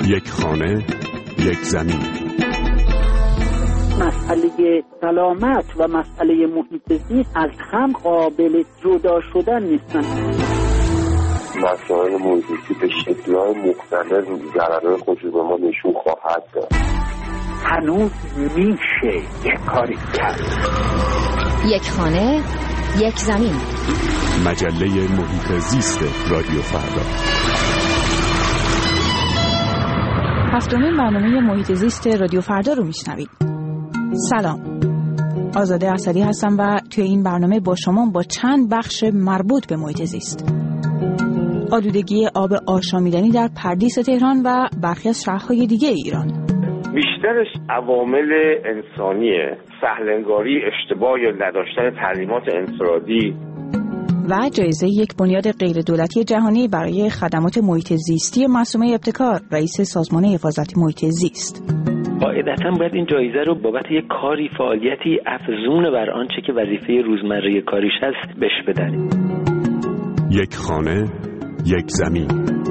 یک خانه، یک زمین. مسئله سلامت و مسئله محیط زیست از هم قابل جدا شدن نیستن. مسائل محیط زیستی به شکل‌های مختلف ضررهای خودش به ما نشون خواهد داد. هنوز میشه یک کاری کرد. یک خانه، یک زمین. مجله محیط زیست رادیو فردا. هفتمین برنامه محیط زیست رادیو فردا رو میشنوید. سلام، آزاده اسدی هستم و توی این برنامه با شما با چند بخش مربوط به محیط زیست. آلودگی آب آشامیدنی در پردیس تهران و برخی از شهرهای دیگه ایران. بیشترش عوامل انسانیه، سهل‌انگاری، اشتباه یا نداشتن تعلیمات انفرادی. و جایزه یک بنیاد غیر دولتی جهانی برای خدمات محیط زیستی معصومه ابتکار، رئیس سازمان حفاظت محیط زیست. قاعدتاً باید این جایزه رو بابت یک کاری، فعالیتی افزون بر آنچه که وظیفه روزمره کاریش هست بهش بدن. یک خانه، یک زمین.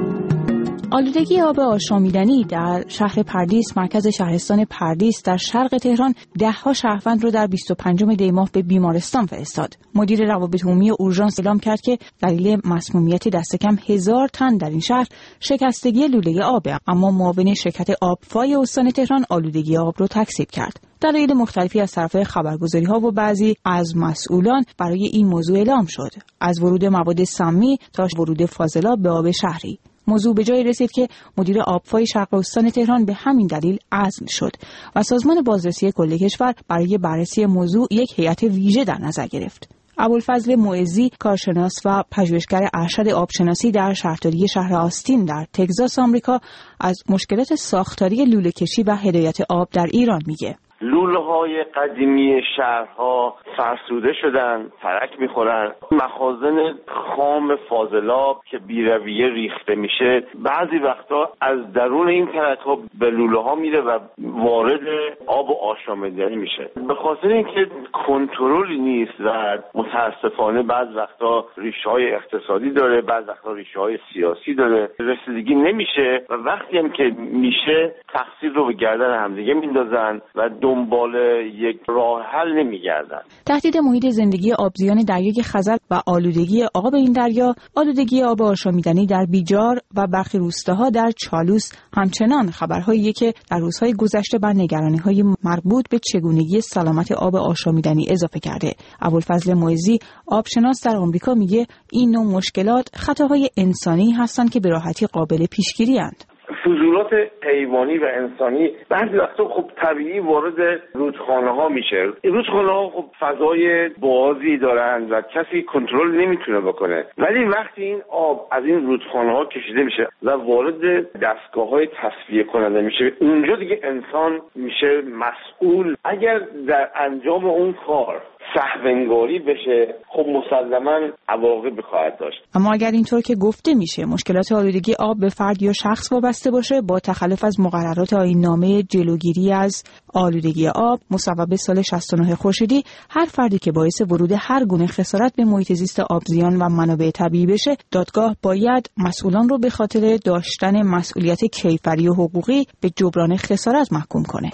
آلودگی آب آشامیدنی در شهر پردیس، مرکز شهرستان پردیس در شرق تهران، ده‌ها شهروند رو در 25 دی ماه به بیمارستان فرستاد. مدیر روابط عمومی اورژانس اعلام کرد که دلیل مسمومیت دست کم 1000 تن در این شهر شکستگی لوله آبه، اما معاون شرکت آبفای استان تهران آلودگی آب رو تکذیب کرد. دلایل مختلفی از طرف خبرگزاری‌ها و بعضی از مسئولان برای این موضوع اعلام شد، از ورود مواد سمی تا ورود فاضلاب به آب شهری. موضوع به جای رسید که مدیر آبفای شرق استان تهران به همین دلیل عزل شد و سازمان بازرسی کل کشور برای بررسی موضوع یک هیئت ویژه در نظر گرفت. ابوالفضل معزی، کارشناس و پژوهشگر ارشد آبشناسی در شهرداری شهر آستین در تگزاس آمریکا، از مشکلات ساختاری لوله‌کشی و هدایت آب در ایران میگه. لوله‌های قدیمی شهرها فرسوده شدن، ترک میخورن. مخازن خام فاضلاب که بی‌رویه ریخته میشه بعضی وقتا از درون این ترک‌ها به لوله‌ها میره و وارد آب آشامیدنی میشه. به خاطر اینکه کنترلی نیست و متاسفانه بعضی وقتا ریشه‌های اقتصادی داره، بعضی وقتا ریشه‌های سیاسی داره، رسیدگی نمیشه و وقتی هم که میشه تقصیر رو به گردن همدیگه میندازن و دنبال یک راه حل نمیگردن. تهدید محیط زندگی آبزیان دریای خزر و آلودگی آب این دریا، آلودگی آب آشامیدنی در بیجار و برخی روستاها در چالوس همچنان خبرهایی که در روزهای گذشته بر نگرانی‌های مربوط به چگونگی سلامت آب آشامیدنی اضافه کرده. ابوالفضل معزی، آبشناس در آمریکا، میگه این نوع مشکلات خطاهای انسانی هستند که به راحتی قابل پیشگیری اند. فضولات حیوانی و انسانی بعضی وقتا خب طبیعی وارد رودخانه‌ها میشه. این رودخانه‌ها خب فضای بازی دارن و کسی کنترل نمیتونه بکنه، ولی وقتی این آب از این رودخانه‌ها کشیده میشه و وارد دستگاه‌های تصفیه کننده میشه، اونجا دیگه انسان میشه مسئول. اگر در انجام اون کار سهوانگاری بشه، خب مسلماً عواقبی خواهد داشت. اما اگر اینطور که گفته میشه مشکلات آلودگی آب به فرد یا شخص وابسته باشه، با تخلف از مقررات آیین‌نامه جلوگیری از آلودگی آب مصوب سال 69 خورشیدی، هر فردی که باعث ورود هر گونه خسارت به محیط زیست آبزیان و منابع طبیعی بشه، دادگاه باید مسئولان رو به خاطر داشتن مسئولیت کیفری و حقوقی به جبران خسارت محکوم کنه.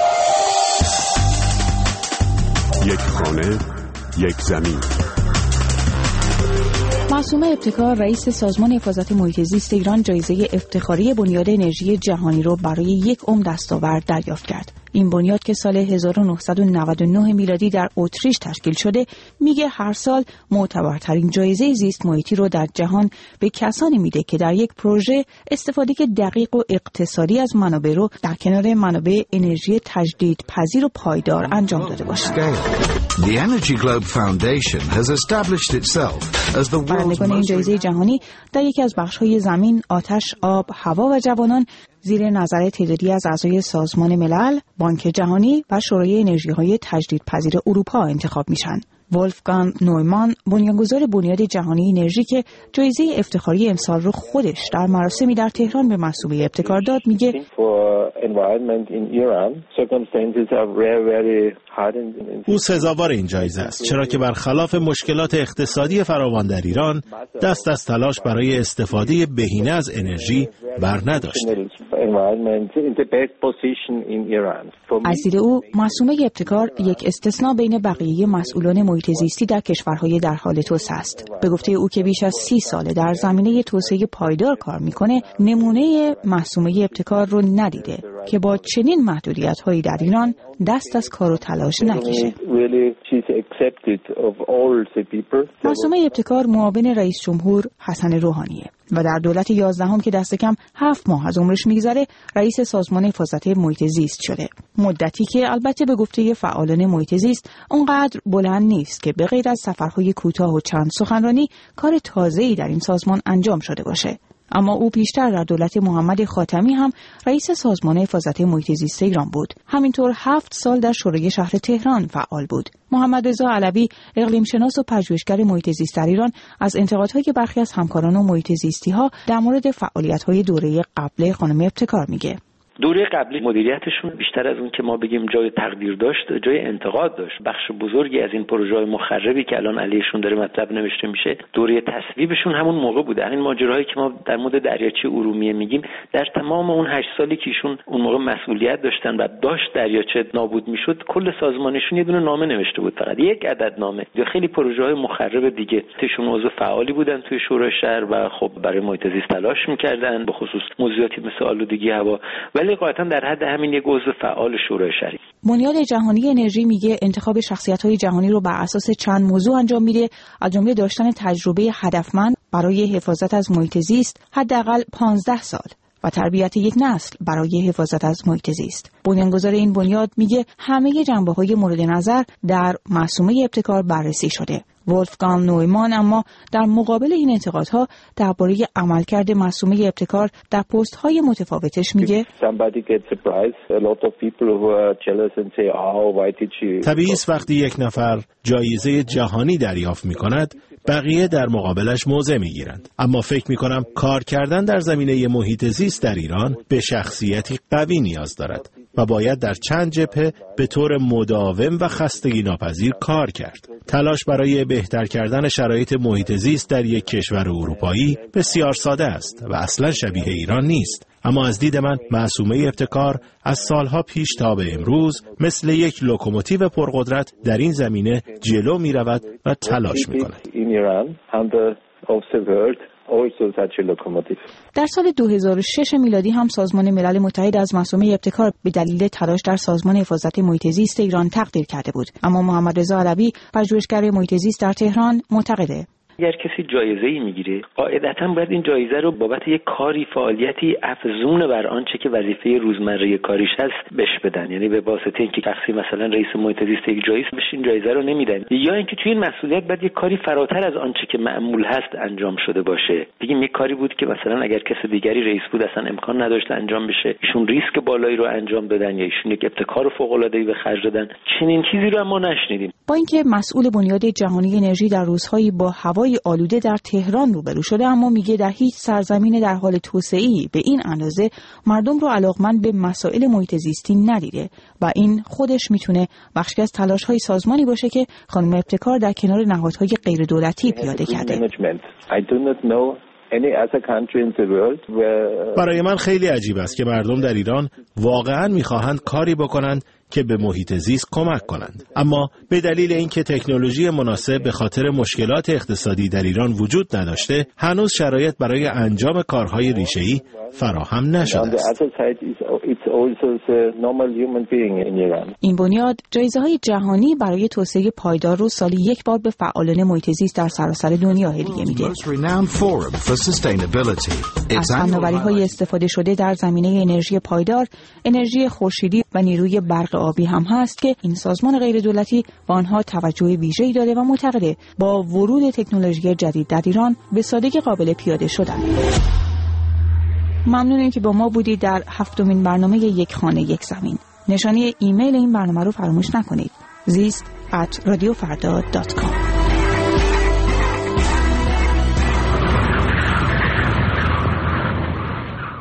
یک خانه، یک زمین. معصومه ابتکار، رئیس سازمان حفاظت محیط زیست ایران، جایزه افتخاری بنیاد انرژی جهانی رو برای یک عمر دستاورد دریافت کرد. این بنیاد که سال 1999 میلادی در اتریش تشکیل شده، میگه هر سال معتبرترین جایزه زیست محیطی رو در جهان به کسانی میده که در یک پروژه استفاده دقیق و اقتصادی از منابع رو در کنار منابع انرژی تجدیدپذیر و پایدار انجام داده باشند. The Energy Globe Foundation has established itself as the world's این جایزه جهانی در یکی از بخش‌های زمین، آتش، آب، هوا و جوانان زیر نظر تعدادی از اعضای سازمان ملل، بانک جهانی و شورای انرژی‌های تجدیدپذیر اروپا انتخاب میشن. ولفگان نویمان، بنیانگذار بنیاد جهانی انرژی که جایزه افتخاری امسال رو خودش در مراسمی در تهران به معصومه ابتکار داد، میگه او سزاوار این جایزه است، چرا که برخلاف مشکلات اقتصادی فراوان در ایران دست از تلاش برای استفاده بهینه از انرژی بر نداشت. از دید او معصومه ابتکار یک استثناء بین بقیه مسئولان محیط زیستی در کشورهای در حال توسعه است. به گفته او که بیش از 30 ساله در زمینه توسعه پایدار کار میکنه، نمونه معصومه ابتکار رو ندیده که با چنین محدودیت‌هایی در ایران دست از کار و تلاش نکشه. معصومه ابتکار معاون رئیس جمهور حسن روحانیه و در دولت 11 که دست کم 7 ماه از عمرش میگذره رئیس سازمان حفاظت محیط زیست شده. مدتی که البته به گفته فعالان محیط زیست اونقدر بلند نیست که به غیر از سفرهای کوتاه و چند سخنرانی کار تازه‌ای در این سازمان انجام شده باشه. اما او پیشتر در دولت محمد خاتمی هم رئیس سازمان حفاظت محیط زیست ایران بود. همینطور 7 سال در شورای شهر تهران فعال بود. محمد رضا علوی، اقلیم شناس و پژوهشگر محیط زیست در ایران، از انتقادهای برخی از همکاران و محیط زیستی‌ها در مورد فعالیت‌های دوره قبل خانم ابتکار میگه. دوره قبلی مدیریتشون بیشتر از اون که ما بگیم جای تقدیر داشت، جای انتقاد داشت. بخش بزرگی از این پروژه‌های مخربی که الان علیشون داره مطلب نوشته میشه، دوره تصویبشون همون موقع بوده. این ماجراهایی که ما در مورد دریاچه ارومیه میگیم، در تمام اون 8 سالی که ایشون اون موقع مسئولیت داشتن و داشت دریاچه نابود میشد، کل سازمانشون یه دونه نامه نوشته بود، فقط یک عدد نامه. یا خیلی پروژه‌های مخرب دیگه تشون عضو فعالی بودن توی شورای شهر و خب برای محیط زیست تلاش می‌کردن، به خصوص موضوعاتی مثل آلودگی هوا، ولی قاطعاً در حد همین یک عضو فعال شورای شهری. بنیاد جهانی انرژی میگه انتخاب شخصیت‌های جهانی رو بر اساس چند موضوع انجام میده، از جمله داشتن تجربه هدفمند برای حفاظت از محیط زیست حداقل 15 سال و تربیت یک نسل برای حفاظت از محیط زیست. بنیانگذار این بنیاد میگه همه جنبه‌های مورد نظر در معصومه ابتکار بررسی شده. ولفگانگ نویمان اما در مقابل این انتقادها درباره عملکرد معصومه ابتکار در پست‌های متفاوتش میگه طبیعی است وقتی یک نفر جایزه جهانی دریافت می‌کند بقیه در مقابلش موضع می‌گیرند، اما فکر می‌کنم کار کردن در زمینه محیط زیست در ایران به شخصیتی قوی نیاز دارد و باید در چند جبهه به طور مداوم و خستگی ناپذیر کار کرد. تلاش برای بهتر کردن شرایط محیط زیست در یک کشور اروپایی بسیار ساده است و اصلا شبیه ایران نیست، اما از دید من معصومه ابتکار از سالها پیش تا به امروز مثل یک لوکوموتیو پرقدرت در این زمینه جلو می رود و تلاش می کند. در سال 2006 میلادی هم سازمان ملل متحد از معصومه ابتکار به دلیل تلاش در سازمان حفاظت محیط زیست ایران تقدیر کرده بود، اما محمد رضا علوی، پژوهشگر محیط زیست در تهران، معتقده اگر کسی جایزه‌ای میگیره قاعدتاً باید این جایزه رو بابت یک کاری، فعالیتی افزون بر آنچه که وظیفه روزمره کاریش هست بهش بدن. یعنی به واسطه اینکه شخصی مثلا رئیس محیط زیست یک جایزه بهش این جایزه رو نمیدن، یا اینکه توی این مسئولیت باید یک کاری فراتر از آنچه که معمول هست انجام شده باشه. بگیم یک کاری بود که مثلا اگر کس دیگری رئیس بود اصلا امکان نداشت انجام بشه، ایشون ریسک بالایی رو انجام دادن یا ایشون یک ابتکار فوق‌العاده‌ای به خرج دادن. چنین چیزی رو ما نشنیدیم. با اینکه مسئول بنیاد جهانی انرژی در روزهایی با هوای آلوده در تهران روبرو شده، اما میگه در هیچ سرزمین در حال توسعه‌ای به این اندازه مردم رو علاقمند به مسائل محیط زیستی ندیده و این خودش میتونه بخشی از تلاش‌های سازمانی باشه که خانم ابتکار در کنار نهادهای غیر دولتی پیاده کرده. برای من خیلی عجیب است که مردم در ایران واقعاً می‌خواهند کاری بکنند که به محیط زیست کمک کنند، اما به دلیل اینکه تکنولوژی مناسب به خاطر مشکلات اقتصادی در ایران وجود نداشته، هنوز شرایط برای انجام کارهای ریشه‌ای فراهم نشده است. این بنیاد جایزه‌های جهانی برای توسعه پایدار رو سالی یک بار به فعالان محیط زیست در سراسر دنیا هدیه میده. از فناوری‌های استفاده شده در زمینه انرژی پایدار، انرژی خورشیدی و نیروی برق آبی هم هست که این سازمان غیر دولتی با آنها توجه ویژه‌ای داده و معتقده با ورود تکنولوژی جدید در ایران به سادگی قابل پیاده شدن. ممنونیم که با ما بودید در 7مین برنامه یک خانه یک زمین. نشانی ایمیل این برنامه رو فراموش نکنید. zist@radiofarda.com